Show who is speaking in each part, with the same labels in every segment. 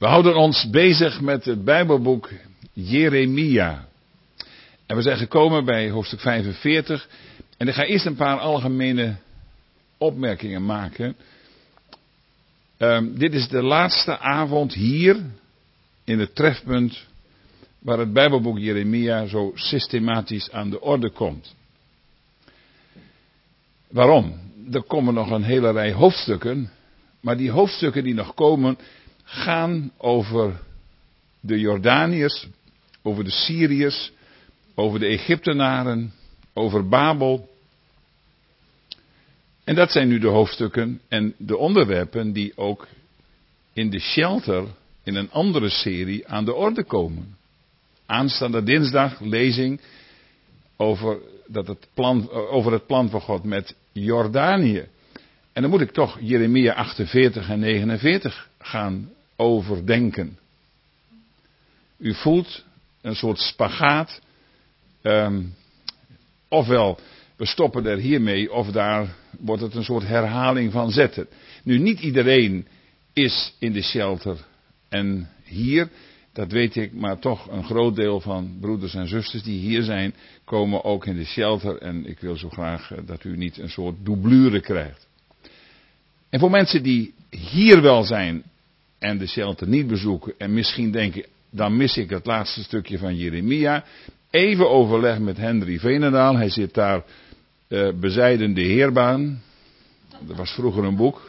Speaker 1: We houden ons bezig met het Bijbelboek Jeremia. En we zijn gekomen bij hoofdstuk 45. En ik ga eerst een paar algemene opmerkingen maken. Dit is de laatste avond hier in het trefpunt waar het Bijbelboek Jeremia zo systematisch aan de orde komt. Waarom? Er komen nog een hele rij hoofdstukken, maar die hoofdstukken die nog komen gaan over de Jordaniërs, over de Syriërs, over de Egyptenaren, over Babel. En dat zijn nu de hoofdstukken en de onderwerpen die ook in de shelter in een andere serie aan de orde komen. Aanstaande dinsdag lezing over het plan van God met Jordanië. En dan moet ik toch Jeremia 48 en 49 gaan overdenken. U voelt een soort spagaat. Ofwel, we stoppen er hiermee, of daar wordt het een soort herhaling van zetten. Nu, niet iedereen is in de shelter en hier, dat weet ik, maar toch een groot deel van broeders en zusters die hier zijn, komen ook in de shelter. En ik wil zo graag dat u niet een soort doublure krijgt. En voor mensen die hier wel zijn en de shelter niet bezoeken en misschien denken, dan mis ik het laatste stukje van Jeremia. Even overleg met Henry Veenendaal. Hij zit daar bezijden de Heerbaan. Dat was vroeger een boek.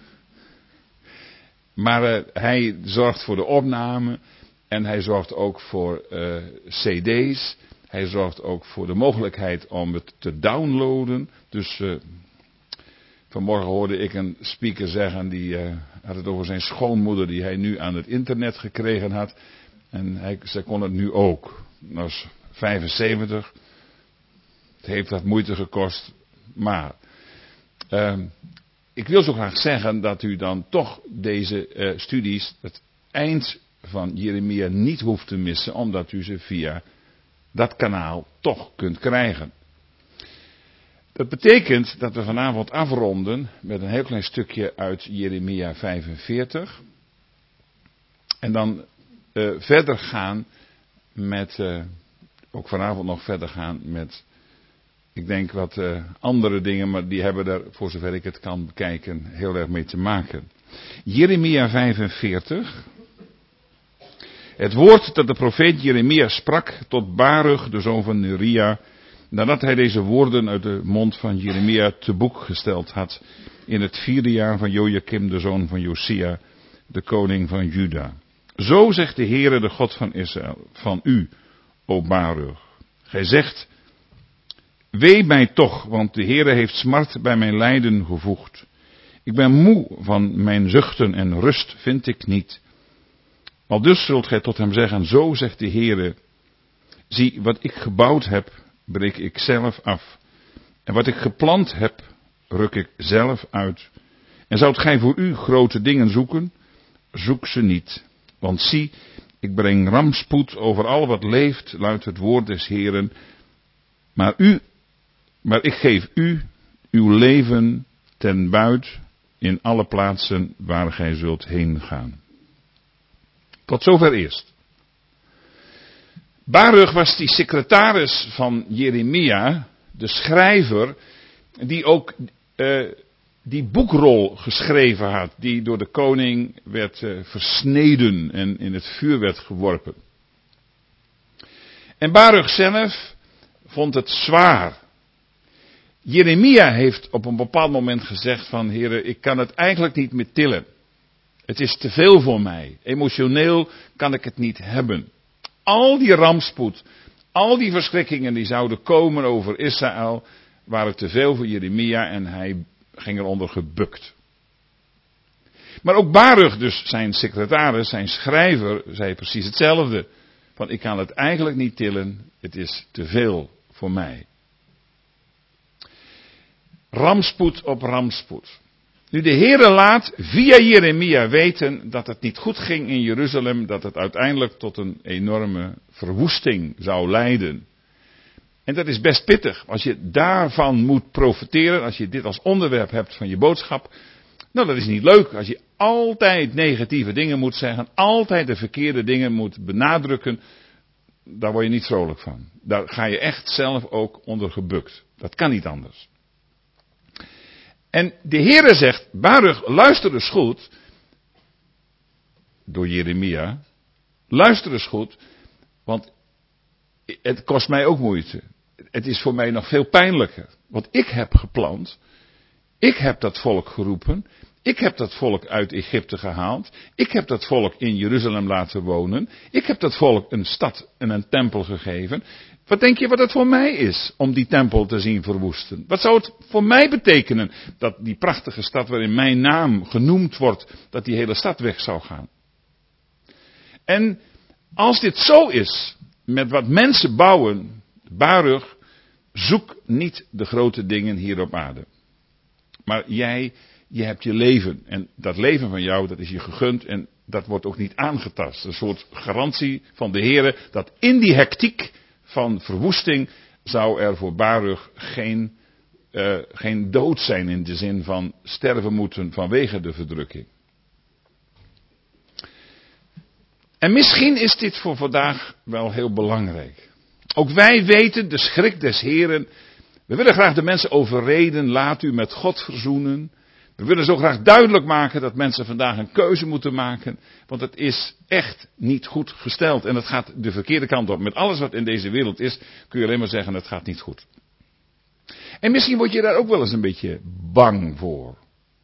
Speaker 1: Maar hij zorgt voor de opname. En hij zorgt ook voor cd's. Hij zorgt ook voor de mogelijkheid om het te downloaden. Dus vanmorgen hoorde ik een speaker zeggen, die had het over zijn schoonmoeder die hij nu aan het internet gekregen had. En zij kon het nu ook. Dat is 75. Het heeft wat moeite gekost. Maar ik wil zo graag zeggen dat u dan toch deze studies, het eind van Jeremia, niet hoeft te missen. Omdat u ze via dat kanaal toch kunt krijgen. Dat betekent dat we vanavond afronden met een heel klein stukje uit Jeremia 45. En dan verder gaan met, ook vanavond nog verder gaan met, ik denk wat andere dingen, maar die hebben daar, voor zover ik het kan bekijken, heel erg mee te maken. Jeremia 45. Het woord dat de profeet Jeremia sprak tot Baruch, de zoon van Neria, nadat hij deze woorden uit de mond van Jeremia te boek gesteld had, in het 4e jaar van Jojakim, de zoon van Josia, de koning van Juda. Zo zegt de Heere, de God van Israël, van u, o Baruch. Gij zegt, wee mij toch, want de Heere heeft smart bij mijn lijden gevoegd. Ik ben moe van mijn zuchten en rust vind ik niet. Aldus zult gij tot hem zeggen, zo zegt de Heere, zie, wat ik gebouwd heb, breek ik zelf af. En wat ik geplant heb, ruk ik zelf uit. En zoudt gij voor u grote dingen zoeken, zoek ze niet. Want zie, ik breng rampspoed over al wat leeft, luidt het woord des Heeren. Maar ik geef u uw leven ten buit in alle plaatsen waar gij zult heen gaan. Tot zover eerst. Baruch was die secretaris van Jeremia, de schrijver, die ook die boekrol geschreven had, die door de koning werd versneden en in het vuur werd geworpen. En Baruch zelf vond het zwaar. Jeremia heeft op een bepaald moment gezegd van, Heere, ik kan het eigenlijk niet meer tillen. Het is te veel voor mij. Emotioneel kan ik het niet hebben. Al die rampspoed, al die verschrikkingen die zouden komen over Israël, waren te veel voor Jeremia en hij ging eronder gebukt. Maar ook Baruch, dus zijn secretaris, zijn schrijver, zei precies hetzelfde. Van ik kan het eigenlijk niet tillen, het is te veel voor mij. Rampspoed op rampspoed. Nu de Heere laat via Jeremia weten dat het niet goed ging in Jeruzalem, dat het uiteindelijk tot een enorme verwoesting zou leiden. En dat is best pittig, als je daarvan moet profiteren, als je dit als onderwerp hebt van je boodschap. Nou, dat is niet leuk, als je altijd negatieve dingen moet zeggen, altijd de verkeerde dingen moet benadrukken, daar word je niet vrolijk van. Daar ga je echt zelf ook onder gebukt. Dat kan niet anders. En de Heere zegt, Baruch, luister eens goed, door Jeremia, luister eens goed, want het kost mij ook moeite. Het is voor mij nog veel pijnlijker. Want ik heb geplant, ik heb dat volk geroepen, ik heb dat volk uit Egypte gehaald, ik heb dat volk in Jeruzalem laten wonen, ik heb dat volk een stad en een tempel gegeven. Wat denk je wat het voor mij is om die tempel te zien verwoesten? Wat zou het voor mij betekenen dat die prachtige stad waarin mijn naam genoemd wordt, dat die hele stad weg zou gaan? En als dit zo is, met wat mensen bouwen, Baruch, zoek niet de grote dingen hier op aarde. Maar je hebt je leven. En dat leven van jou, dat is je gegund en dat wordt ook niet aangetast. Een soort garantie van de Heere dat in die hectiek van verwoesting zou er voor Baruch geen dood zijn in de zin van sterven moeten vanwege de verdrukking. En misschien is dit voor vandaag wel heel belangrijk. Ook wij weten de schrik des Heren. We willen graag de mensen overreden, laat u met God verzoenen. We willen zo graag duidelijk maken dat mensen vandaag een keuze moeten maken. Want het is echt niet goed gesteld. En het gaat de verkeerde kant op. Met alles wat in deze wereld is, kun je alleen maar zeggen, het gaat niet goed. En misschien word je daar ook wel eens een beetje bang voor.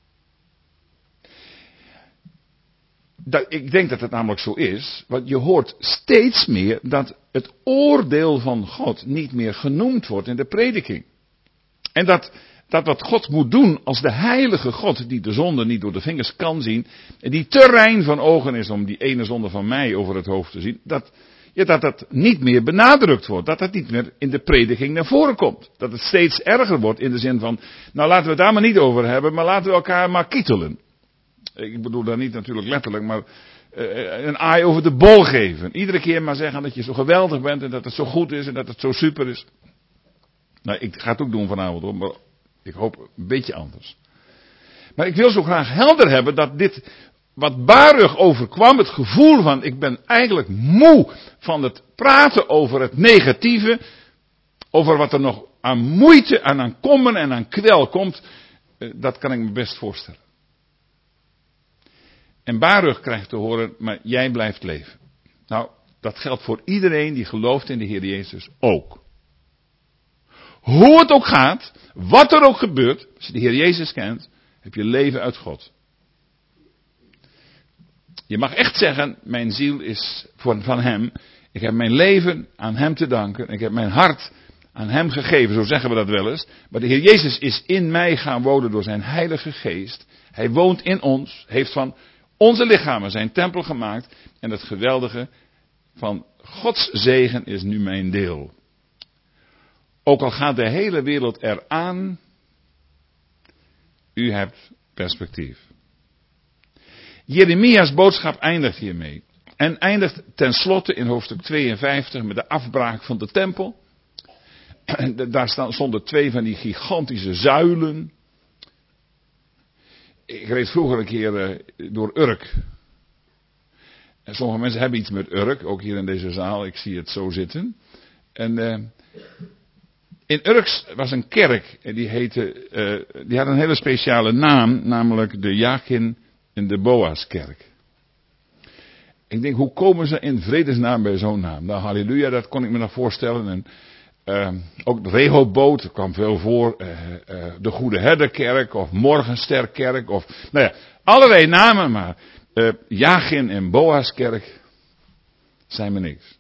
Speaker 1: Ik denk dat het namelijk zo is, want je hoort steeds meer dat het oordeel van God niet meer genoemd wordt in de prediking. En dat wat God moet doen als de heilige God die de zonde niet door de vingers kan zien, en die te rein van ogen is om die ene zonde van mij over het hoofd te zien, dat niet meer benadrukt wordt, dat het niet meer in de prediking naar voren komt. Dat het steeds erger wordt in de zin van, nou laten we het daar maar niet over hebben, maar laten we elkaar maar kietelen. Ik bedoel daar niet natuurlijk letterlijk, maar een aai over de bol geven. Iedere keer maar zeggen dat je zo geweldig bent en dat het zo goed is en dat het zo super is. Nou, ik ga het ook doen vanavond hoor, maar ik hoop een beetje anders. Maar ik wil zo graag helder hebben dat dit, wat Baruch overkwam, het gevoel van ik ben eigenlijk moe van het praten over het negatieve, over wat er nog aan moeite en aan kommer en aan kwel komt, dat kan ik me best voorstellen. En Baruch krijgt te horen, maar jij blijft leven. Nou, dat geldt voor iedereen die gelooft in de Heer Jezus ook. Hoe het ook gaat, wat er ook gebeurt, als je de Heer Jezus kent, heb je leven uit God. Je mag echt zeggen, mijn ziel is van Hem. Ik heb mijn leven aan Hem te danken. Ik heb mijn hart aan Hem gegeven, zo zeggen we dat wel eens. Maar de Heer Jezus is in mij gaan wonen door zijn Heilige Geest. Hij woont in ons, heeft van onze lichamen zijn tempel gemaakt. En het geweldige van Gods zegen is nu mijn deel. Ook al gaat de hele wereld eraan, u hebt perspectief. Jeremia's boodschap eindigt hiermee. En eindigt tenslotte in hoofdstuk 52 met de afbraak van de tempel. Daar stonden 2 van die gigantische zuilen. Ik reed vroeger een keer door Urk. En sommige mensen hebben iets met Urk, ook hier in deze zaal. Ik zie het zo zitten. En in Urk was een kerk en die had een hele speciale naam, namelijk de Jachin en de Boaskerk. Ik denk, hoe komen ze in vredesnaam bij zo'n naam? Nou, halleluja, dat kon ik me nog voorstellen. En ook de Rehoboth, er kwam veel voor. De Goede Herderkerk of Morgensterkerk of, nou ja, allerlei namen, maar Jachin en Boaskerk zijn me niks.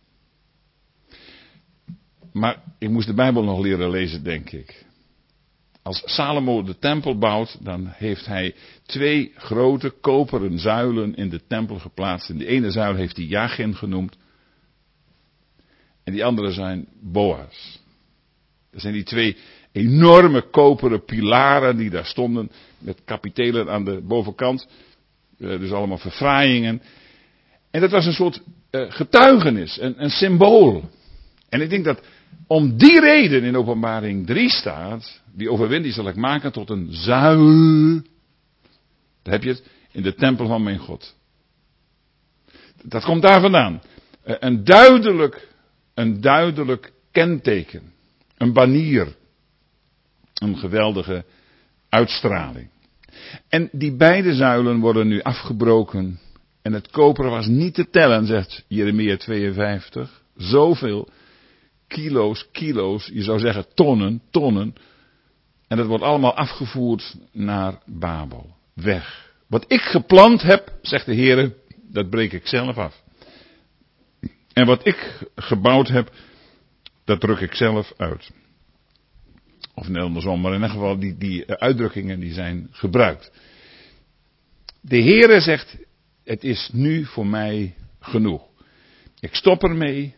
Speaker 1: Maar ik moest de Bijbel nog leren lezen, denk ik. Als Salomo de tempel bouwt, dan heeft hij 2 grote koperen zuilen in de tempel geplaatst. En die ene zuil heeft hij Jachin genoemd. En die andere zijn Boas. Dat zijn die 2 enorme koperen pilaren die daar stonden. Met kapitelen aan de bovenkant. Dus allemaal verfraaiingen. En dat was een soort getuigenis, een symbool. En ik denk dat om die reden in Openbaring 3 staat, die overwint die zal ik maken tot een zuil. Daar heb je het. in de tempel van mijn God. Dat komt daar vandaan. Een duidelijk kenteken. Een banier. Een geweldige uitstraling. En die beide zuilen worden nu afgebroken. En het koper was niet te tellen, zegt Jeremia 52. Zoveel kilo's, je zou zeggen tonnen. En dat wordt allemaal afgevoerd naar Babel. Weg. Wat ik geplant heb, zegt de Heer, dat breek ik zelf af. En wat ik gebouwd heb, dat druk ik zelf uit. Of net andersom, maar in ieder geval die uitdrukkingen die zijn gebruikt. De Heere zegt, het is nu voor mij genoeg. Ik stop ermee.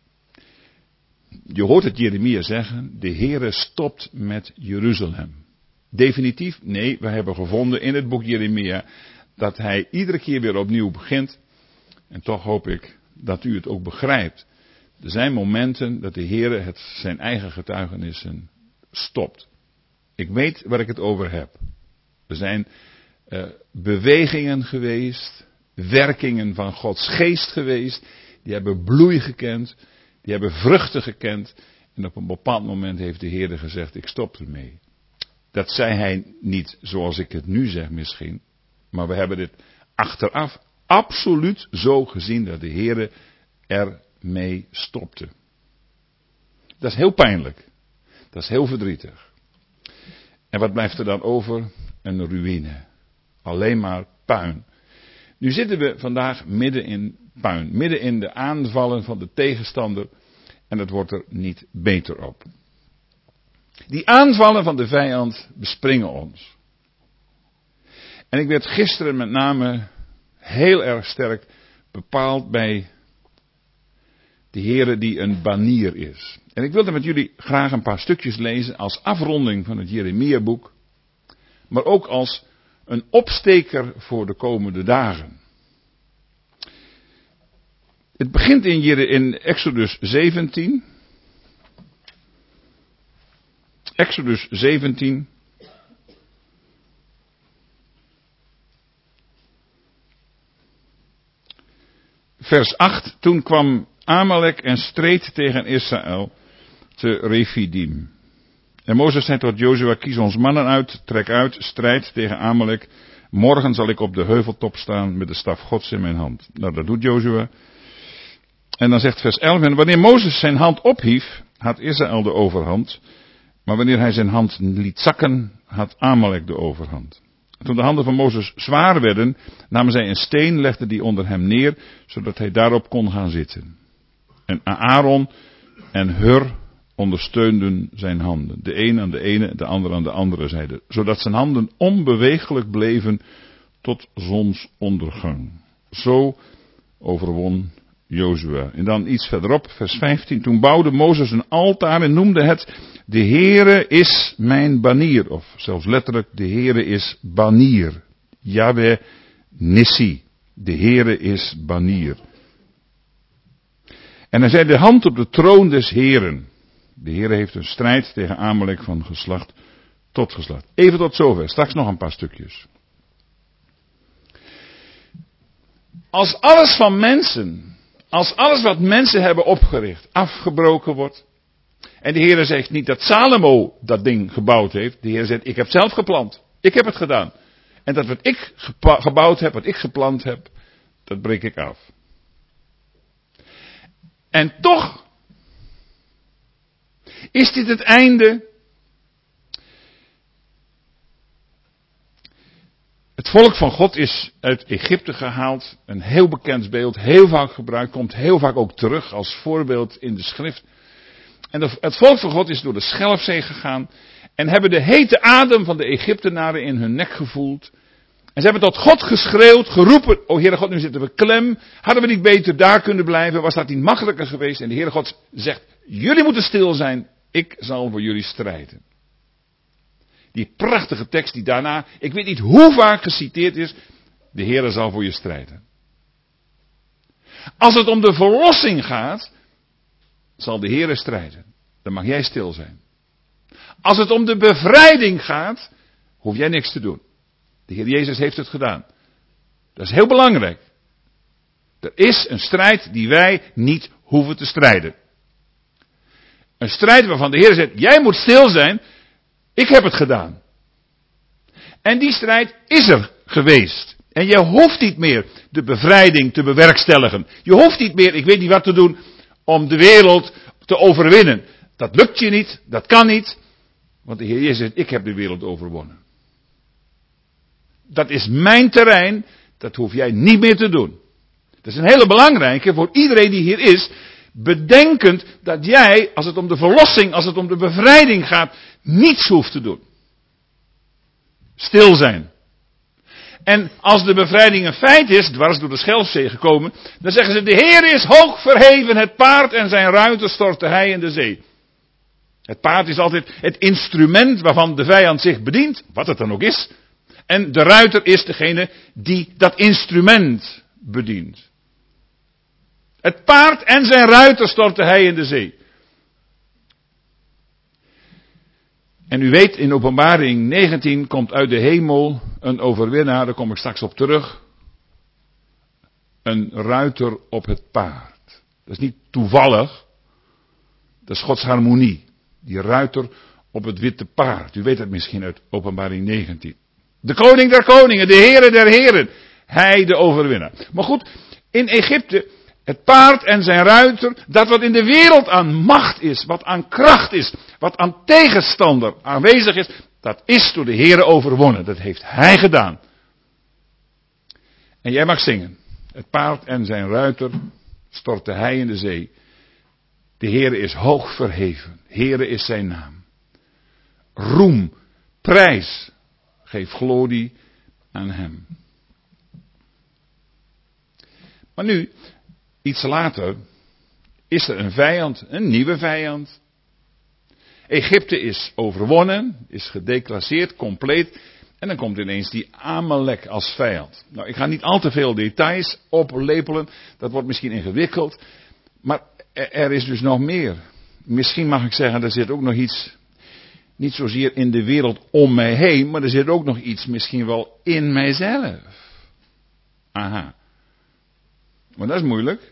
Speaker 1: Je hoort het Jeremia zeggen, de Heere stopt met Jeruzalem. Definitief? Nee, we hebben gevonden in het boek Jeremia dat hij iedere keer weer opnieuw begint. En toch hoop ik dat u het ook begrijpt. Er zijn momenten dat de Heere zijn eigen getuigenissen stopt. Ik weet waar ik het over heb. Er zijn bewegingen geweest, werkingen van Gods geest geweest, die hebben bloei gekend, die hebben vruchten gekend. En op een bepaald moment heeft de Heer gezegd, ik stop ermee. Dat zei hij niet zoals ik het nu zeg misschien, maar we hebben dit achteraf absoluut zo gezien dat de Heer ermee stopte. Dat is heel pijnlijk. Dat is heel verdrietig. En wat blijft er dan over? Een ruïne. Alleen maar puin. Nu zitten we vandaag midden in puin. Midden in de aanvallen van de tegenstander. En het wordt er niet beter op. Die aanvallen van de vijand bespringen ons. En ik werd gisteren met name heel erg sterk bepaald bij de Heere die een banier is. En ik wilde met jullie graag een paar stukjes lezen als afronding van het Jeremia-boek. Maar ook als een opsteker voor de komende dagen. Het begint in Exodus 17. Exodus 17. Vers 8. Toen kwam Amalek en streed tegen Israël te Refidim. En Mozes zei tot Jozua, kies ons mannen uit, trek uit, strijd tegen Amalek. Morgen zal ik op de heuveltop staan met de staf Gods in mijn hand. Nou, dat doet Jozua. En dan zegt vers 11, en wanneer Mozes zijn hand ophief, had Israël de overhand. Maar wanneer hij zijn hand liet zakken, had Amalek de overhand. Toen de handen van Mozes zwaar werden, namen zij een steen, legden die onder hem neer, zodat hij daarop kon gaan zitten. En Aaron en Hur ondersteunden zijn handen. De een aan de ene, de ander aan de andere zijde. Zodat zijn handen onbeweeglijk bleven tot zonsondergang. Zo overwon Jozua. En dan iets verderop, vers 15. Toen bouwde Mozes een altaar en noemde het, de Heere is mijn banier. Of zelfs letterlijk, de Heere is banier. Yahweh Nissi. De Heere is banier. En hij zei de hand op de troon des Heeren. De Heere heeft een strijd tegen Amalek van geslacht tot geslacht. Even tot zover, straks nog een paar stukjes. Als alles wat mensen hebben opgericht, afgebroken wordt. En de Heere zegt niet dat Salomo dat ding gebouwd heeft. De Heer zegt, ik heb het zelf geplant. Ik heb het gedaan. En dat wat ik gebouwd heb, wat ik geplant heb, dat breek ik af. En toch is dit het einde. Het volk van God is uit Egypte gehaald. Een heel bekend beeld, heel vaak gebruikt, komt heel vaak ook terug als voorbeeld in de schrift. En het volk van God is door de Schelfzee gegaan en hebben de hete adem van de Egyptenaren in hun nek gevoeld. En ze hebben tot God geschreeuwd, geroepen, o Heere God, nu zitten we klem. Hadden we niet beter daar kunnen blijven? Was dat niet makkelijker geweest? En de Heere God zegt, jullie moeten stil zijn, ik zal voor jullie strijden. Die prachtige tekst die daarna, ik weet niet hoe vaak geciteerd is, de Heere zal voor je strijden. Als het om de verlossing gaat, zal de Heere strijden. Dan mag jij stil zijn. Als het om de bevrijding gaat, hoef jij niks te doen. De Heer Jezus heeft het gedaan. Dat is heel belangrijk. Er is een strijd die wij niet hoeven te strijden. Een strijd waarvan de Heer zegt, jij moet stil zijn, ik heb het gedaan. En die strijd is er geweest. En je hoeft niet meer de bevrijding te bewerkstelligen. Je hoeft niet meer, ik weet niet wat te doen, om de wereld te overwinnen. Dat lukt je niet, dat kan niet. Want de Heer Jezus zegt, ik heb de wereld overwonnen. Dat is mijn terrein, dat hoef jij niet meer te doen. Dat is een hele belangrijke voor iedereen die hier is. Bedenkend dat jij, als het om de verlossing, als het om de bevrijding gaat, niets hoeft te doen. Stil zijn. En als de bevrijding een feit is, dwars door de Schelfzee gekomen, dan zeggen ze, de Heer is hoog verheven, het paard en zijn ruiter stortte hij in de zee. Het paard is altijd het instrument waarvan de vijand zich bedient, wat het dan ook is. En de ruiter is degene die dat instrument bedient. Het paard en zijn ruiter stortte hij in de zee. En u weet, in Openbaring 19 komt uit de hemel een overwinnaar, daar kom ik straks op terug. Een ruiter op het paard. Dat is niet toevallig, dat is Gods harmonie. Die ruiter op het witte paard. U weet het misschien uit Openbaring 19. De koning der koningen, de Heere der heren. Hij de overwinnaar. Maar goed, in Egypte, het paard en zijn ruiter, dat wat in de wereld aan macht is, wat aan kracht is, wat aan tegenstander aanwezig is, dat is door de Heere overwonnen. Dat heeft hij gedaan. En jij mag zingen. Het paard en zijn ruiter stortte hij in de zee. De Heere is hoog verheven. Heere is zijn naam. Roem, prijs, geef glorie aan hem. Maar nu, iets later, is er een vijand, een nieuwe vijand. Egypte is overwonnen, is gedeclasseerd, compleet. En dan komt ineens die Amalek als vijand. Nou, ik ga niet al te veel details oplepelen, dat wordt misschien ingewikkeld. Maar er is dus nog meer. Misschien mag ik zeggen, er zit ook nog iets, niet zozeer in de wereld om mij heen, maar er zit ook nog iets misschien wel in mijzelf. Aha. Maar dat is moeilijk.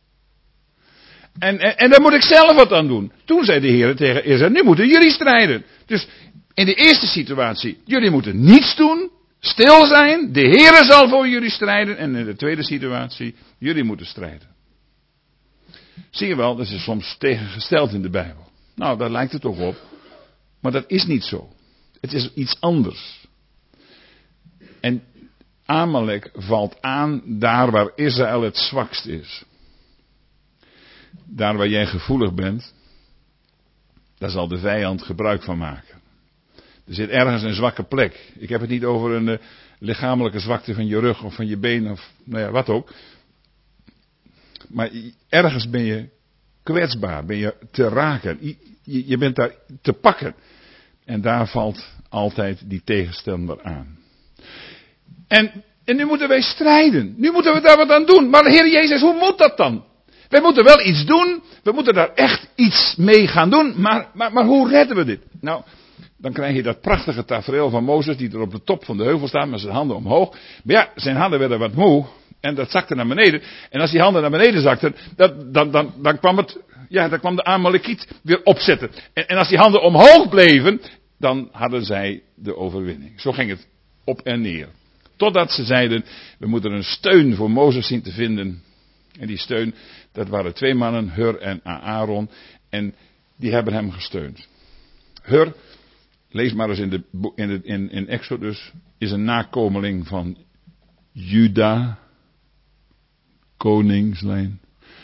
Speaker 1: En daar moet ik zelf wat aan doen. Toen zei de Heer tegen Israël, nu moeten jullie strijden. Dus in de eerste situatie, jullie moeten niets doen, stil zijn, de Heer zal voor jullie strijden. En in de tweede situatie, jullie moeten strijden. Zie je wel, dat is soms tegengesteld in de Bijbel. Nou, daar lijkt het ook op. Maar dat is niet zo. Het is iets anders. En Amalek valt aan daar waar Israël het zwakst is. Daar waar jij gevoelig bent, daar zal de vijand gebruik van maken. Er zit ergens een zwakke plek. Ik heb het niet over een lichamelijke zwakte van je rug of van je been of nou ja, wat ook. Maar ergens ben je kwetsbaar, ben je te raken. Je bent daar te pakken. En daar valt altijd die tegenstander aan. En nu moeten wij strijden. Nu moeten we daar wat aan doen. Maar Heer Jezus, hoe moet dat dan? Wij moeten wel iets doen. We moeten daar echt iets mee gaan doen. Maar hoe redden we dit? Nou, dan krijg je dat prachtige tafereel van Mozes die er op de top van de heuvel staat met zijn handen omhoog. Maar ja, zijn handen werden wat moe. En dat zakte naar beneden. En als die handen naar beneden zakten, dan kwam de Amalekiet weer opzetten. En als die handen omhoog bleven, dan hadden zij de overwinning. Zo ging het op en neer. Totdat ze zeiden, we moeten een steun voor Mozes zien te vinden. En die steun, dat waren 2 mannen, Hur en Aaron. En die hebben hem gesteund. Hur, lees maar eens in Exodus, is een nakomeling van Juda, koningslijn.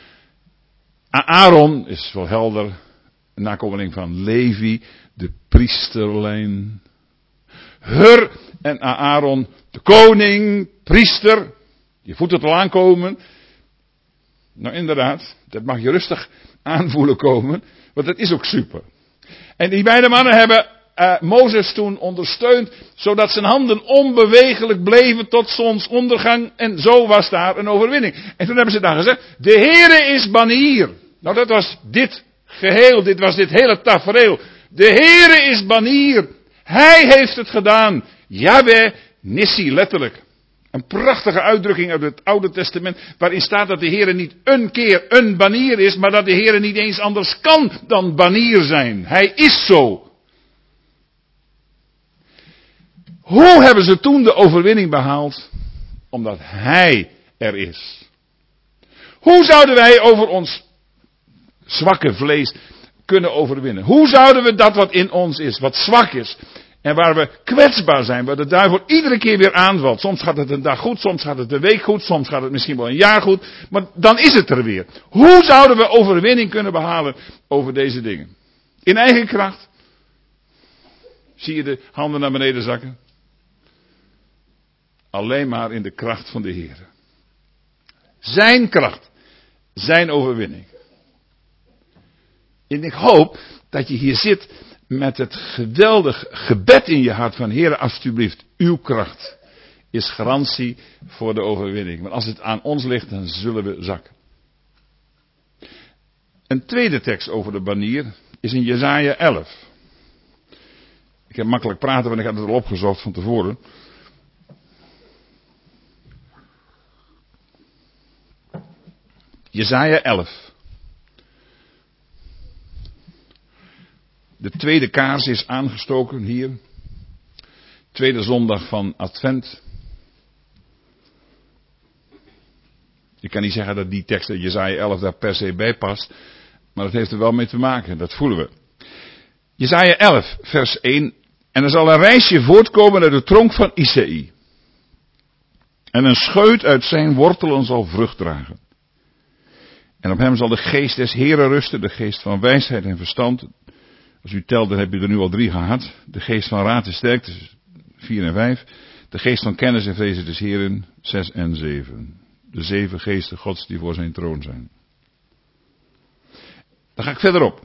Speaker 1: Aaron is wel helder, een nakomeling van Levi, de priesterlijn. Hur en Aaron, de koning, priester. Je voelt het al aankomen. Nou inderdaad, dat mag je rustig aanvoelen komen, want dat is ook super. En die beide mannen hebben Mozes toen ondersteund, zodat zijn handen onbewegelijk bleven tot zonsondergang. En zo was daar een overwinning. En toen hebben ze daar gezegd, de Heere is banier. Nou dat was dit geheel, dit was dit hele tafereel. De Heere is banier. Hij heeft het gedaan. Yahweh Nissi, letterlijk. Een prachtige uitdrukking uit het Oude Testament, waarin staat dat de Heer niet een keer een banier is, maar dat de Heer niet eens anders kan dan banier zijn. Hij is zo. Hoe hebben ze toen de overwinning behaald? Omdat Hij er is. Hoe zouden wij over ons zwakke vlees kunnen overwinnen? Hoe zouden we dat wat in ons is, wat zwak is, en waar we kwetsbaar zijn, waar de duivel iedere keer weer aanvalt. Soms gaat het een dag goed, soms gaat het een week goed, soms gaat het misschien wel een jaar goed, maar dan is het er weer. Hoe zouden we overwinning kunnen behalen over deze dingen? In eigen kracht? Zie je de handen naar beneden zakken? Alleen maar in de kracht van de Heer. Zijn kracht, zijn overwinning. En ik hoop dat je hier zit met het geweldig gebed in je hart van Heer, alsjeblieft, uw kracht is garantie voor de overwinning. Want als het aan ons ligt, dan zullen we zakken. Een tweede tekst over de banier is in Jesaja 11. Ik heb makkelijk praten, want ik had het al opgezocht van tevoren. Jesaja 11. De tweede kaars is aangestoken hier. Tweede zondag van Advent. Ik kan niet zeggen dat die tekst uit Jesaja 11 daar per se bij past. Maar dat heeft er wel mee te maken, dat voelen we. Jesaja 11 vers 1. En er zal een rijsje voortkomen uit de tronk van Isaïe. En een scheut uit zijn wortelen zal vrucht dragen. En op hem zal de geest des Heren rusten, de geest van wijsheid en verstand. Als u telt, dan heb je er nu al 3 gehad. De geest van raad en sterkte, 4 en 5. De geest van kennis en vrezen des Heren, 6 en 7. De 7 geesten Gods die voor zijn troon zijn. Dan ga ik verder op.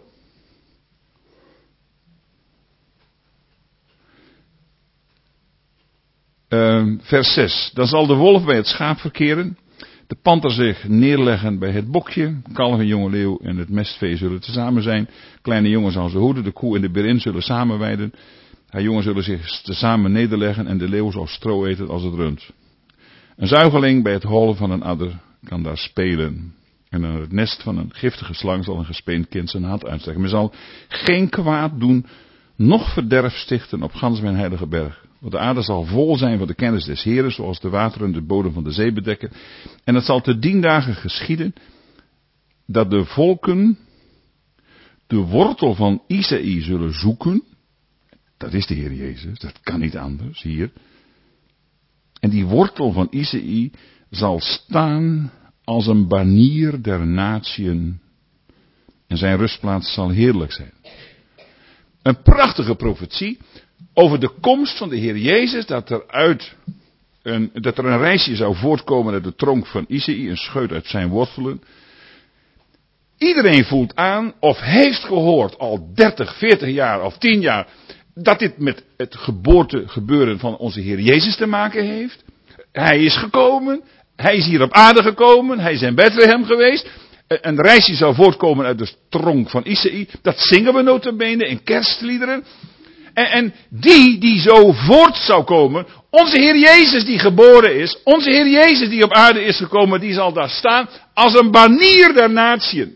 Speaker 1: Vers 6. Dan zal de wolf bij het schaap verkeren. De panter zich neerleggen bij het bokje. Kalf en jonge leeuw en het mestvee zullen tezamen zijn. Kleine jongen zal ze hoeden. De koe en de berin zullen samen weiden. Haar jongen zullen zich tezamen nederleggen. En de leeuw zal stro eten als het rund. Een zuigeling bij het holen van een adder kan daar spelen. En aan het nest van een giftige slang zal een gespeend kind zijn hand uitstrekken. Men zal geen kwaad doen, noch verderf stichten op gans mijn heilige berg. Want de aarde zal vol zijn van de kennis des Heren, zoals de wateren de bodem van de zee bedekken. En het zal te 10 dagen geschieden, dat de volken de wortel van Isaïe zullen zoeken. Dat is de Heer Jezus, dat kan niet anders, hier. En die wortel van Isaïe zal staan als een banier der natieën. En zijn rustplaats zal heerlijk zijn. Een prachtige profetie over de komst van de Heer Jezus, dat er een rijsje zou voortkomen uit de tronk van Isaïe, een scheut uit zijn wortelen. Iedereen voelt aan, of heeft gehoord al 30, 40 jaar of 10 jaar, dat dit met het geboortegebeuren van onze Heer Jezus te maken heeft. Hij is gekomen, hij is hier op aarde gekomen, hij is in Bethlehem geweest. Een rijsje zou voortkomen uit de tronk van Isaïe, dat zingen we nota bene in kerstliederen. En die zo voort zou komen, onze Heer Jezus die geboren is, onze Heer Jezus die op aarde is gekomen, die zal daar staan als een banier der natieën.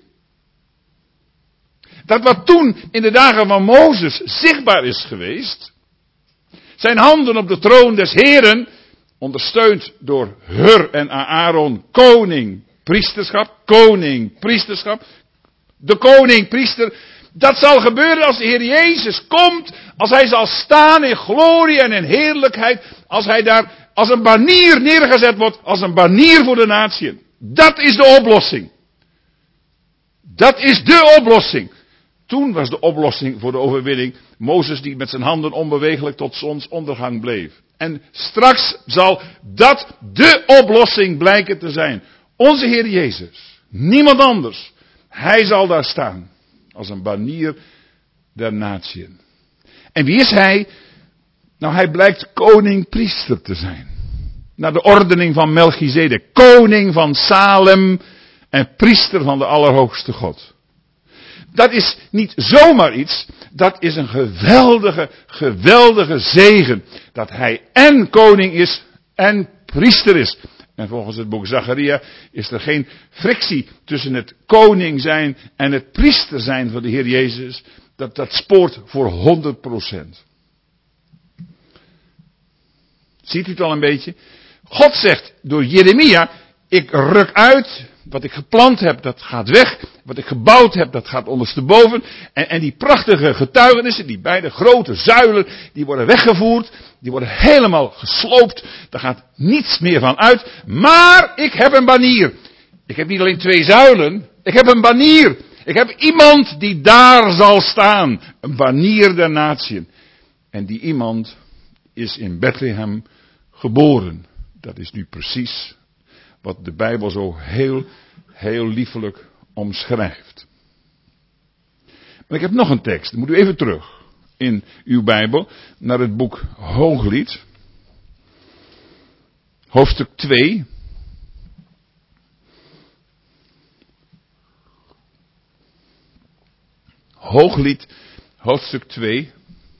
Speaker 1: Dat wat toen in de dagen van Mozes zichtbaar is geweest, zijn handen op de troon des Heren, ondersteund door Hur en Aaron, koning, priesterschap, de koning, priester. Dat zal gebeuren als de Heer Jezus komt, als hij zal staan in glorie en in heerlijkheid, als hij daar als een banier neergezet wordt, als een banier voor de natieën. Dat is de oplossing. Dat is de oplossing. Toen was de oplossing voor de overwinning Mozes die met zijn handen onbeweeglijk tot zonsondergang bleef. En straks zal dat de oplossing blijken te zijn. Onze Heer Jezus. Niemand anders. Hij zal daar staan. Als een banier der natieën. En wie is hij? Nou, hij blijkt koning-priester te zijn. Naar de ordening van Melchizedek. Koning van Salem en priester van de Allerhoogste God. Dat is niet zomaar iets. Dat is een geweldige zegen. Dat hij en koning is en priester is. En volgens het boek Zacharia is er geen frictie tussen het koning zijn en het priester zijn van de Heer Jezus. Dat spoort voor 100%. Ziet u het al een beetje? God zegt door Jeremia, ik ruk uit, wat ik geplant heb, dat gaat weg. Wat ik gebouwd heb, dat gaat ondersteboven. En die prachtige getuigenissen, die beide grote zuilen, die worden weggevoerd. Die worden helemaal gesloopt. Daar gaat niets meer van uit. Maar ik heb een banier. Ik heb niet alleen 2 zuilen. Ik heb een banier. Ik heb iemand die daar zal staan. Een banier der natieën. En die iemand is in Bethlehem geboren. Dat is nu precies wat de Bijbel zo heel liefelijk omschrijft. Maar ik heb nog een tekst. Dan moet u even terug in uw Bijbel naar het boek Hooglied. Hoofdstuk 2. Hooglied, hoofdstuk 2.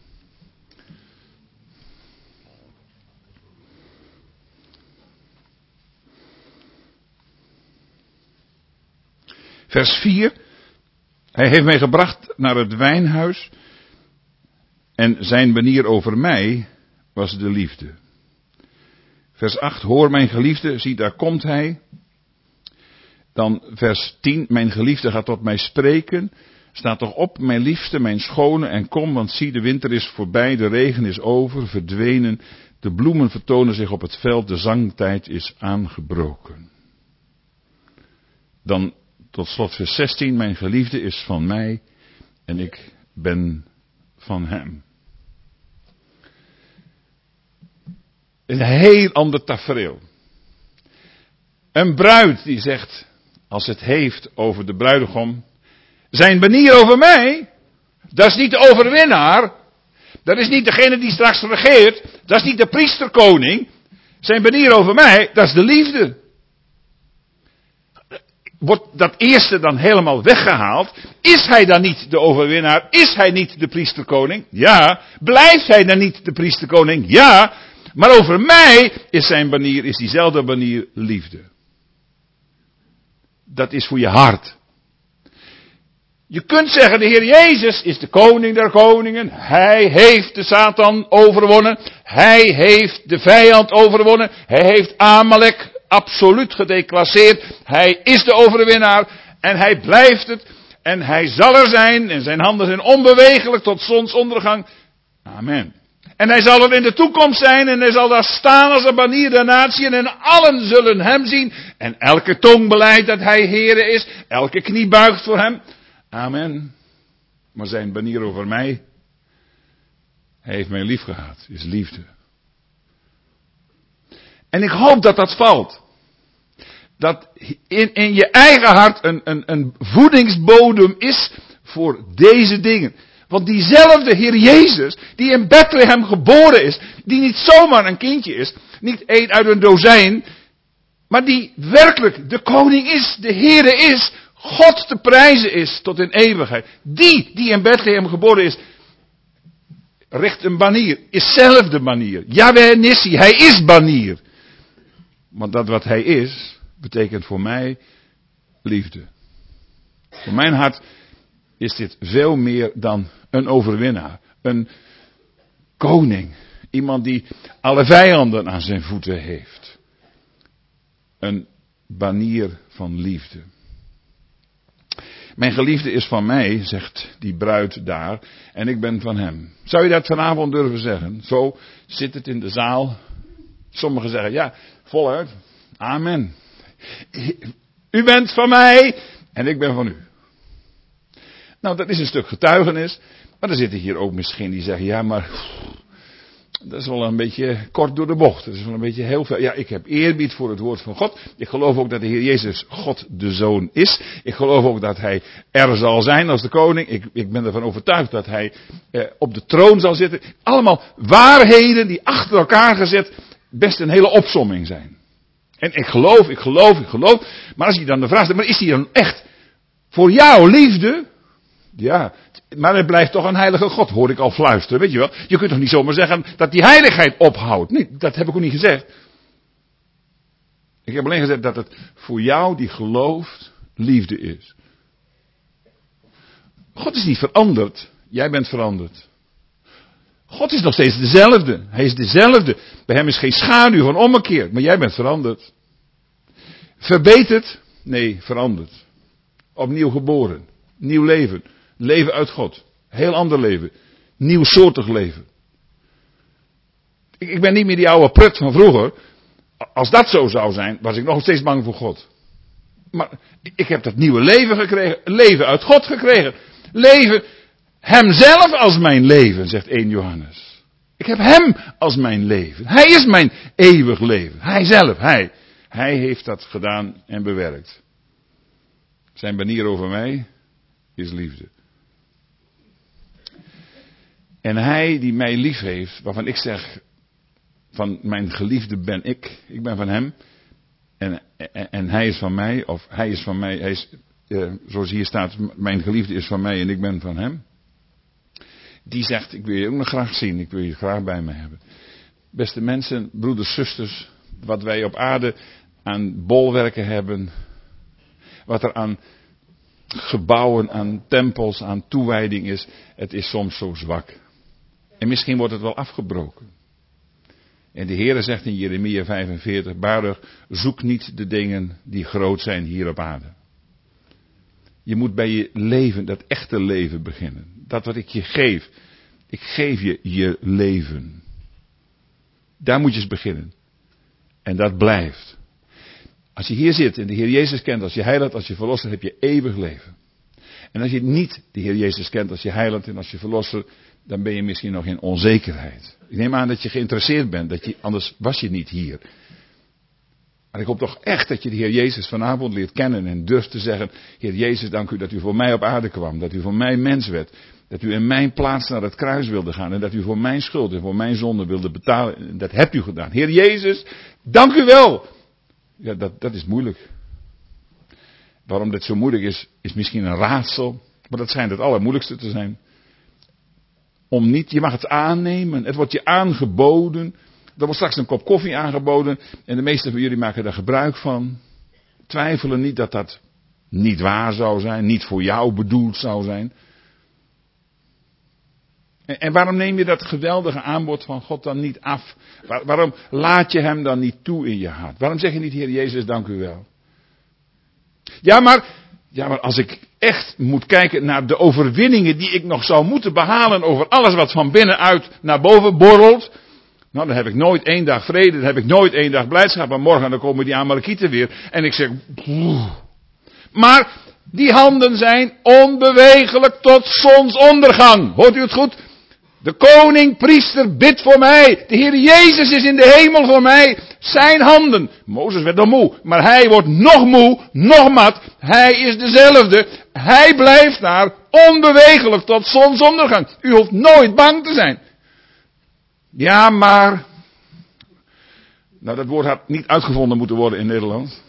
Speaker 1: Vers 4. Hij heeft mij gebracht naar het wijnhuis. En zijn banier over mij was de liefde. Vers 8. Hoor mijn geliefde, zie daar komt hij. Dan vers 10. Mijn geliefde gaat tot mij spreken. Sta toch op, mijn liefste, mijn schone, en kom, want zie, de winter is voorbij, de regen is over, verdwenen. De bloemen vertonen zich op het veld, de zangtijd is aangebroken. Dan tot slot vers 16, mijn geliefde is van mij en ik ben van hem. Een heel ander tafereel. Een bruid die zegt, als het heeft over de bruidegom, zijn banier over mij, dat is niet de overwinnaar, dat is niet degene die straks regeert, dat is niet de priesterkoning, zijn banier over mij, dat is de liefde. Wordt dat eerste dan helemaal weggehaald? Is hij dan niet de overwinnaar? Is hij niet de priesterkoning? Ja. Blijft hij dan niet de priesterkoning? Ja. Maar over mij is zijn banier, is diezelfde banier liefde. Dat is voor je hart. Je kunt zeggen, de Heer Jezus is de koning der koningen. Hij heeft de Satan overwonnen. Hij heeft de vijand overwonnen. Hij heeft Amalek absoluut gedeclasseerd. Hij is de overwinnaar. En hij blijft het. En hij zal er zijn. En zijn handen zijn onbewegelijk tot zonsondergang. Amen. En hij zal er in de toekomst zijn. En hij zal daar staan als een banier der natieën. En allen zullen hem zien. En elke tong belijdt dat hij Heere is. Elke knie buigt voor hem. Amen. Maar zijn banier over mij, hij heeft mij lief gehad, is liefde. En ik hoop dat dat valt. Dat in je eigen hart een voedingsbodem is voor deze dingen. Want diezelfde Heer Jezus, die in Bethlehem geboren is, die niet zomaar een kindje is, niet één uit een dozijn, maar die werkelijk de koning is, de Heere is, God te prijzen is tot in eeuwigheid. Die in Bethlehem geboren is, richt een banier, is zelf de banier. Yahweh Nissi, hij is banier. Want dat wat hij is, betekent voor mij liefde. Voor mijn hart is dit veel meer dan een overwinnaar. Een koning. Iemand die alle vijanden aan zijn voeten heeft. Een banier van liefde. Mijn geliefde is van mij, zegt die bruid daar, en ik ben van hem. Zou je dat vanavond durven zeggen? Zo zit het in de zaal. Sommigen zeggen, ja, voluit. Amen. U bent van mij en ik ben van u. Nou, dat is een stuk getuigenis. Maar er zitten hier ook misschien die zeggen, ja, maar dat is wel een beetje kort door de bocht. Dat is wel een beetje heel veel. Ja, ik heb eerbied voor het woord van God. Ik geloof ook dat de Heer Jezus God de Zoon is. Ik geloof ook dat hij er zal zijn als de koning. Ik ben ervan overtuigd dat hij op de troon zal zitten. Allemaal waarheden die achter elkaar gezet best een hele opsomming zijn. En ik geloof. Maar als je dan de vraag stelt, maar is hij dan echt voor jou liefde? Ja, maar het blijft toch een heilige God, hoor ik al fluisteren, weet je wel. Je kunt toch niet zomaar zeggen dat die heiligheid ophoudt. Nee, dat heb ik ook niet gezegd. Ik heb alleen gezegd dat het voor jou die gelooft liefde is. God is niet veranderd. Jij bent veranderd. God is nog steeds dezelfde. Hij is dezelfde. Bij hem is geen schaduw van ommekeer. Maar jij bent veranderd. Verbeterd? Nee, veranderd. Opnieuw geboren. Nieuw leven. Leven uit God. Heel ander leven. Nieuwsoortig leven. Ik ben niet meer die oude prut van vroeger. Als dat zo zou zijn, was ik nog steeds bang voor God. Maar ik heb dat nieuwe leven gekregen. Leven uit God gekregen. Leven, hemzelf als mijn leven, zegt 1 Johannes. Ik heb hem als mijn leven. Hij is mijn eeuwig leven. Hij zelf, hij. Hij heeft dat gedaan en bewerkt. Zijn banier over mij is liefde. En hij die mij lief heeft, waarvan ik zeg, van mijn geliefde ben ik ben van hem. En hij is van mij, of hij is van mij, hij is, zoals hier staat, mijn geliefde is van mij en ik ben van hem. Die zegt, ik wil je ook nog graag zien, ik wil je graag bij me hebben. Beste mensen, broeders, zusters, wat wij op aarde aan bolwerken hebben, wat er aan gebouwen, aan tempels, aan toewijding is, het is soms zo zwak. En misschien wordt het wel afgebroken. En de Heere zegt in Jeremia 45, Baruch, zoek niet de dingen die groot zijn hier op aarde. Je moet bij je leven, dat echte leven beginnen. Dat wat ik je geef. Ik geef je je leven. Daar moet je eens beginnen. En dat blijft. Als je hier zit en de Heer Jezus kent als je heiland, als je verlosser, heb je eeuwig leven. En als je niet de Heer Jezus kent als je heiland en als je verlosser, dan ben je misschien nog in onzekerheid. Ik neem aan dat je geïnteresseerd bent, anders was je niet hier. Maar ik hoop toch echt dat je de Heer Jezus vanavond leert kennen en durft te zeggen, Heer Jezus, dank u dat u voor mij op aarde kwam, dat u voor mij mens werd, dat u in mijn plaats naar het kruis wilde gaan en dat u voor mijn schuld en voor mijn zonde wilde betalen. Dat hebt u gedaan. Heer Jezus, dank u wel. Ja, dat is moeilijk. Waarom dat zo moeilijk is misschien een raadsel, maar dat schijnt het allermoeilijkste te zijn. Je mag het aannemen, het wordt je aangeboden. Er wordt straks een kop koffie aangeboden en de meesten van jullie maken daar gebruik van. Twijfelen niet dat dat niet waar zou zijn, niet voor jou bedoeld zou zijn. En waarom neem je dat geweldige aanbod van God dan niet af? Waarom laat je hem dan niet toe in je hart? Waarom zeg je niet, Heer Jezus, dank u wel? Ja, maar als ik echt moet kijken naar de overwinningen die ik nog zou moeten behalen over alles wat van binnenuit naar boven borrelt. Nou, dan heb ik nooit 1 dag vrede, dan heb ik nooit 1 dag blijdschap. Maar morgen dan komen die Amalekieten weer. En ik zeg, maar die handen zijn onbewegelijk tot zonsondergang. Hoort u het goed? De koning, priester, bidt voor mij. De Heer Jezus is in de hemel voor mij. Zijn handen. Mozes werd nog moe. Maar hij wordt nog moe, nog mat. Hij is dezelfde. Hij blijft daar onbewegelijk tot zonsondergang. U hoeft nooit bang te zijn. Ja, maar. Nou, dat woord had niet uitgevonden moeten worden in Nederland.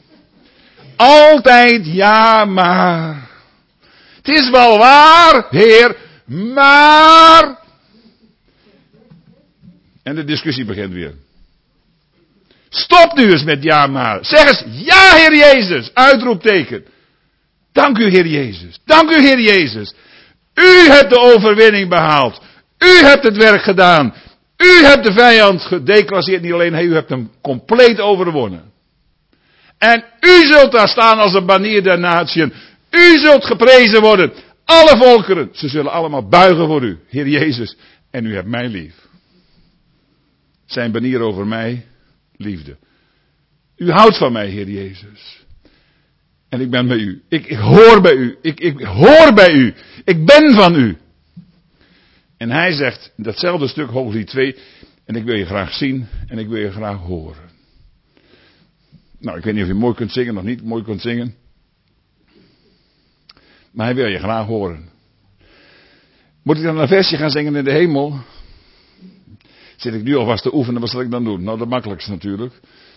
Speaker 1: Altijd ja, maar. Het is wel waar, Heer, maar. En de discussie begint weer. Stop nu eens met ja maar. Zeg eens ja Heer Jezus. Uitroepteken. Dank u Heer Jezus. Dank u Heer Jezus. U hebt de overwinning behaald. U hebt het werk gedaan. U hebt de vijand gedeclasseerd. Niet alleen, u hebt hem compleet overwonnen. En u zult daar staan als een banier der natieën. U zult geprezen worden. Alle volkeren. Ze zullen allemaal buigen voor u. Heer Jezus. En u hebt mij lief. Zijn banier over mij, liefde. U houdt van mij, Heer Jezus. En ik ben bij u. Ik hoor bij u. Ik hoor bij u. Ik ben van u. En hij zegt, in datzelfde stuk, Hooglied 2, en ik wil je graag zien en ik wil je graag horen. Nou, ik weet niet of je mooi kunt zingen, nog niet mooi kunt zingen. Maar hij wil je graag horen. Moet ik dan een versje gaan zingen in de hemel? Zit ik nu alvast te oefenen, wat zal ik dan doen? Nou, dat makkelijkste natuurlijk.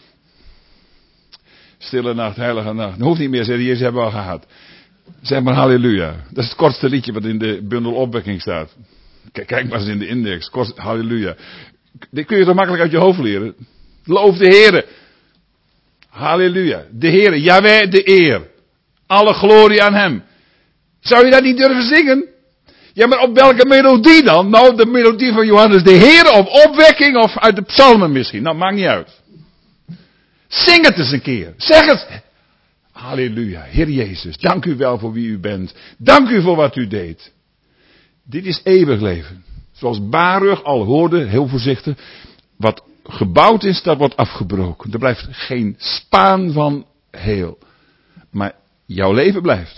Speaker 1: Stille nacht, heilige nacht. Dat hoeft niet meer, zei Jezus, hebben we al gehad. Zeg maar halleluja. Dat is het kortste liedje wat in de bundel opwekking staat. Kijk maar eens in de index. Halleluja. Dit kun je toch makkelijk uit je hoofd leren. Loof de Heere. Halleluja. De Heere, Jahweh, de eer. Alle glorie aan hem. Zou je dat niet durven zingen? Ja, maar op welke melodie dan? Nou, de melodie van Johannes de Heer, of opwekking, of uit de psalmen misschien. Nou, maakt niet uit. Zing het eens een keer. Zeg het. Halleluja. Heer Jezus, dank u wel voor wie u bent. Dank u voor wat u deed. Dit is eeuwig leven. Zoals Baruch al hoorde, heel voorzichtig. Wat gebouwd is, dat wordt afgebroken. Er blijft geen spaan van heel. Maar jouw leven blijft.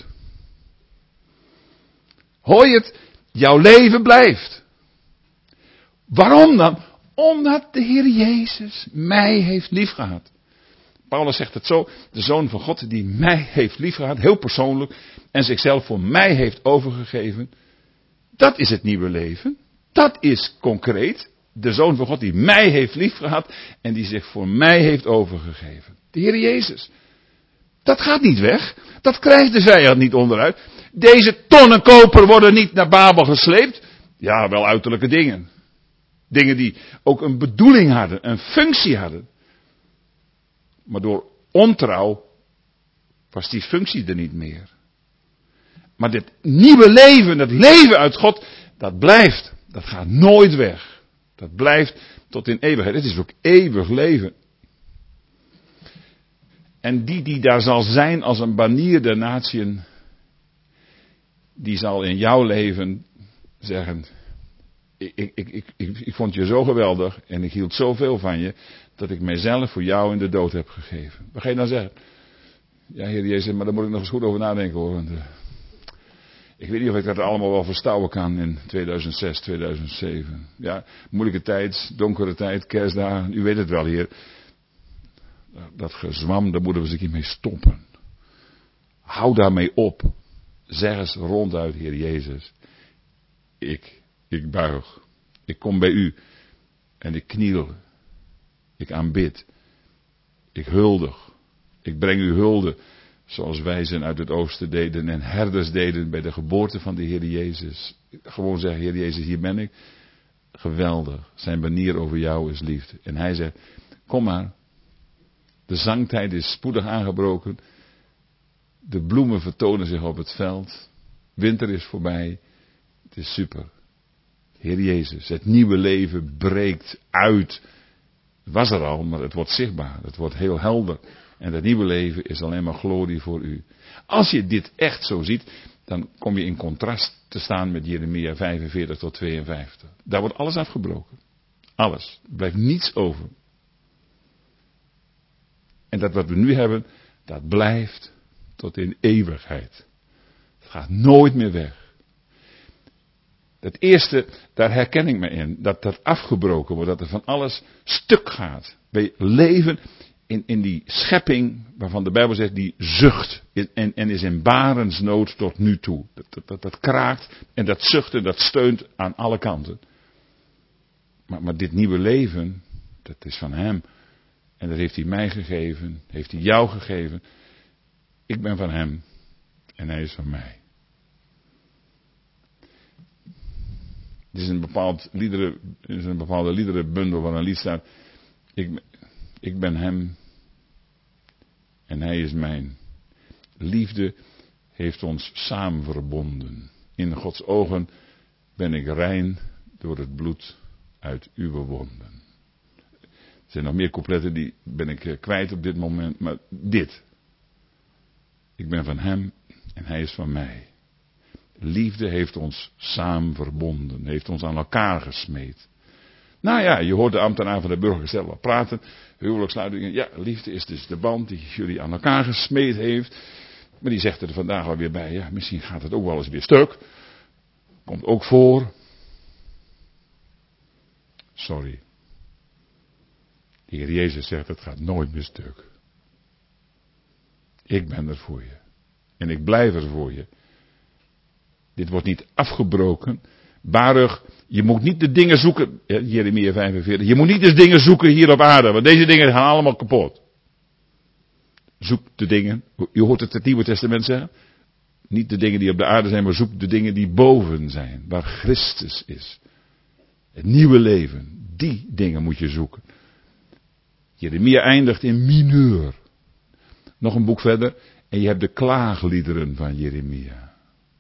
Speaker 1: Hoor je het? Jouw leven blijft. Waarom dan? Omdat de Heer Jezus mij heeft liefgehad. Paulus zegt het zo, de Zoon van God die mij heeft liefgehad, heel persoonlijk, en zichzelf voor mij heeft overgegeven. Dat is het nieuwe leven. Dat is concreet. De Zoon van God die mij heeft liefgehad en die zich voor mij heeft overgegeven. De Heer Jezus. Dat gaat niet weg. Dat krijgt de vijand niet onderuit. Deze tonnen koper worden niet naar Babel gesleept. Ja, wel uiterlijke dingen. Dingen die ook een bedoeling hadden, een functie hadden. Maar door ontrouw was die functie er niet meer. Maar dit nieuwe leven, het leven uit God, dat blijft. Dat gaat nooit weg. Dat blijft tot in eeuwigheid. Het is ook eeuwig leven. En die daar zal zijn als een banier der natieën, die zal in jouw leven zeggen, ik vond je zo geweldig en ik hield zoveel van je, dat ik mijzelf voor jou in de dood heb gegeven. Wat ga je dan zeggen? Ja, Heer Jezus, maar daar moet ik nog eens goed over nadenken hoor. Want, ik weet niet of ik dat allemaal wel verstouwen kan in 2006, 2007. Ja, moeilijke tijd, donkere tijd, kerstdagen, u weet het wel Heer. Dat gezwam, daar moeten we eens een keer mee stoppen. Hou daarmee op. Zeg eens ronduit, Heer Jezus. Ik buig. Ik kom bij u. En ik kniel. Ik aanbid. Ik huldig. Ik breng u hulde. Zoals wijzen uit het oosten deden en herders deden bij de geboorte van de Heer Jezus. Gewoon zeggen, Heer Jezus, hier ben ik. Geweldig. Zijn banier over jou is liefde. En hij zegt, kom maar. De zangtijd is spoedig aangebroken. De bloemen vertonen zich op het veld. Winter is voorbij. Het is super. Heer Jezus, het nieuwe leven breekt uit. Het was er al, maar het wordt zichtbaar. Het wordt heel helder. En dat nieuwe leven is alleen maar glorie voor u. Als je dit echt zo ziet, dan kom je in contrast te staan met Jeremia 45 tot 52. Daar wordt alles afgebroken. Alles. Er blijft niets over. En dat wat we nu hebben, dat blijft tot in eeuwigheid. Het gaat nooit meer weg. Het eerste, daar herken ik me in. Dat afgebroken wordt, dat er van alles stuk gaat. Wij leven in die schepping waarvan de Bijbel zegt, die zucht en is in barensnood tot nu toe. Dat kraakt en dat zucht en dat steunt aan alle kanten. Maar dit nieuwe leven, dat is van hem. En dat heeft hij mij gegeven, heeft hij jou gegeven. Ik ben van hem en hij is van mij. Het is een bepaalde liederenbundel waar een lied staat. Ik ben hem en hij is mijn. Liefde heeft ons samen verbonden. In Gods ogen ben ik rein door het bloed uit uw wonden. Er zijn nog meer coupletten, die ben ik kwijt op dit moment. Maar dit. Ik ben van hem en hij is van mij. Liefde heeft ons samen verbonden. Heeft ons aan elkaar gesmeed. Nou ja, je hoort de ambtenaar van de burger wel praten. Huwelijkssluitingen. Ja, liefde is dus de band die jullie aan elkaar gesmeed heeft. Maar die zegt er vandaag wel weer bij. Ja, misschien gaat het ook wel eens weer stuk. Komt ook voor. Sorry. De Heer Jezus zegt, het gaat nooit meer stuk. Ik ben er voor je. En ik blijf er voor je. Dit wordt niet afgebroken. Baruch, je moet niet de dingen zoeken. Jeremia 45. Je moet niet de dingen zoeken hier op aarde. Want deze dingen gaan allemaal kapot. Zoek de dingen. Je hoort het Nieuwe Testament zeggen. Niet de dingen die op de aarde zijn. Maar zoek de dingen die boven zijn. Waar Christus is. Het nieuwe leven. Die dingen moet je zoeken. Jeremia eindigt in mineur. Nog een boek verder. En je hebt de klaagliederen van Jeremia.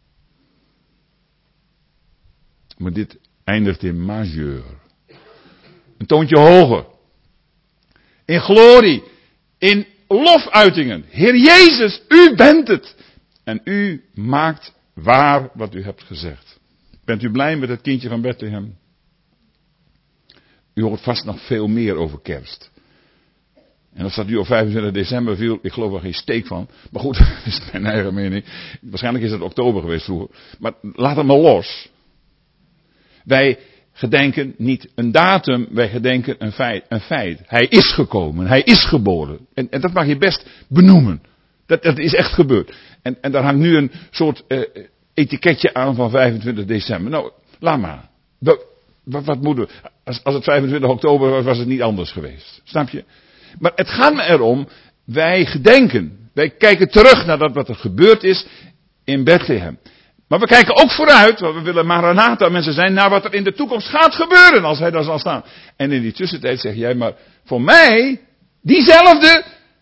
Speaker 1: Maar dit eindigt in majeur. Een toontje hoger. In glorie. In lofuitingen. Heer Jezus, u bent het. En u maakt waar wat u hebt gezegd. Bent u blij met het kindje van Bethlehem? U hoort vast nog veel meer over kerst. En als dat nu op 25 december viel, ik geloof er geen steek van. Maar goed, dat is mijn eigen mening. Waarschijnlijk is het oktober geweest vroeger. Maar laat het maar los. Wij gedenken niet een datum, wij gedenken een feit. Hij is gekomen, hij is geboren. En dat mag je best benoemen. Dat is echt gebeurd. En daar hangt nu een soort etiketje aan van 25 december. Nou, laat maar. Wat moeten we? Als het 25 oktober was, was het niet anders geweest. Snap je? Maar het gaat me erom, wij gedenken. Wij kijken terug naar dat wat er gebeurd is in Bethlehem. Maar we kijken ook vooruit, want we willen Maranatha mensen zijn, naar wat er in de toekomst gaat gebeuren als hij daar zal staan. En in die tussentijd zeg jij, maar voor mij, diezelfde,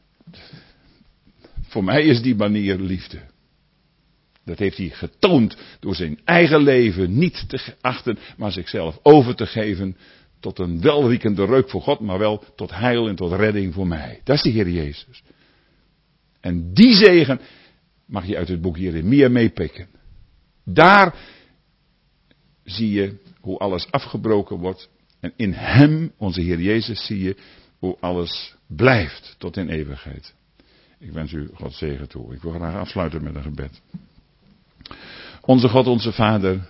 Speaker 1: voor mij is die manier liefde. Dat heeft hij getoond door zijn eigen leven niet te achten, maar zichzelf over te geven tot een welriekende reuk voor God, maar wel tot heil en tot redding voor mij. Dat is de Heer Jezus. En die zegen mag je uit het boek Jeremia meepikken. Daar zie je hoe alles afgebroken wordt. En in hem, onze Heer Jezus, zie je hoe alles blijft tot in eeuwigheid. Ik wens u God zegen toe. Ik wil graag afsluiten met een gebed. Onze God, onze Vader.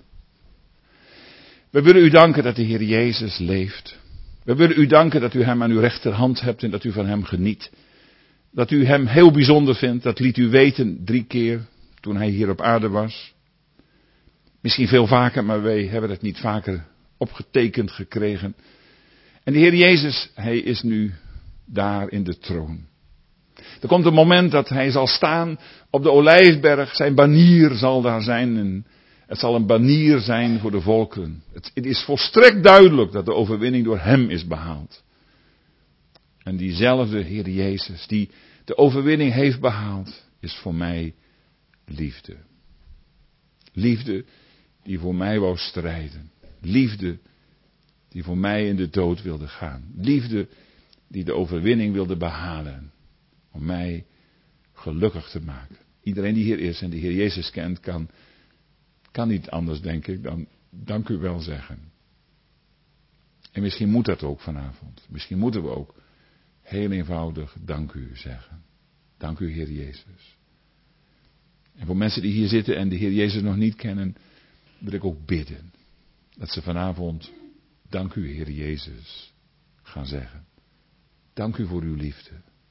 Speaker 1: We willen u danken dat de Heer Jezus leeft. We willen u danken dat u hem aan uw rechterhand hebt en dat u van hem geniet. Dat u hem heel bijzonder vindt. Dat liet u weten 3 keer toen hij hier op aarde was. Misschien veel vaker, maar wij hebben het niet vaker opgetekend gekregen. En de Heer Jezus, hij is nu daar in de troon. Er komt een moment dat hij zal staan op de Olijfberg. Zijn banier zal daar zijn. En het zal een banier zijn voor de volken. Het is volstrekt duidelijk dat de overwinning door hem is behaald. En diezelfde Heer Jezus, die de overwinning heeft behaald, is voor mij liefde. Liefde die voor mij wou strijden. Liefde die voor mij in de dood wilde gaan. Liefde die de overwinning wilde behalen. Om mij gelukkig te maken. Iedereen die hier is en de Heer Jezus kent, kan niet anders, denk ik, dan dank u wel zeggen. En misschien moet dat ook vanavond. Misschien moeten we ook heel eenvoudig dank u zeggen. Dank u, Heer Jezus. En voor mensen die hier zitten en de Heer Jezus nog niet kennen, wil ik ook bidden. Dat ze vanavond, dank u, Heer Jezus, gaan zeggen. Dank u voor uw liefde.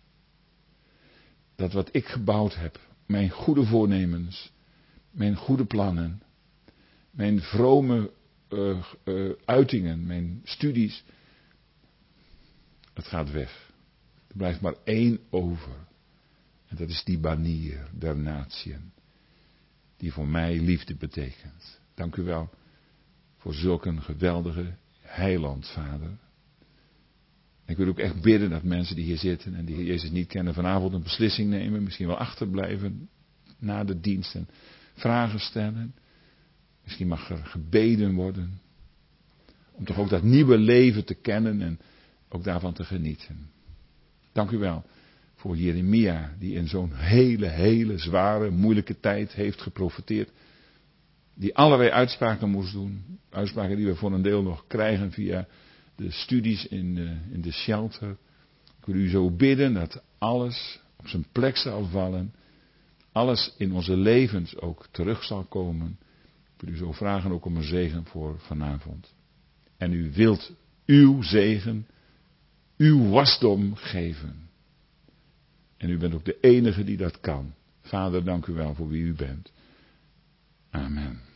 Speaker 1: Dat wat ik gebouwd heb, mijn goede voornemens, mijn goede plannen, mijn vrome uitingen, mijn studies, het gaat weg. Er blijft maar 1 over. En dat is die banier der natieën, die voor mij liefde betekent. Dank u wel voor zulk een geweldige heiland, Vader. Ik wil ook echt bidden dat mensen die hier zitten en die Heer Jezus niet kennen, vanavond een beslissing nemen, misschien wel achterblijven na de dienst en vragen stellen. Misschien mag er gebeden worden, om toch ook dat nieuwe leven te kennen en ook daarvan te genieten. Dank u wel voor Jeremia, die in zo'n hele zware, moeilijke tijd heeft geprofeteerd. Die allerlei uitspraken moest doen. Uitspraken die we voor een deel nog krijgen via de studies in de shelter. Ik wil u zo bidden dat alles op zijn plek zal vallen. Alles in onze levens ook terug zal komen. Ik wil u zo vragen ook om een zegen voor vanavond. En u wilt uw zegen, uw wasdom geven. En u bent ook de enige die dat kan. Vader, dank u wel voor wie u bent. Amen.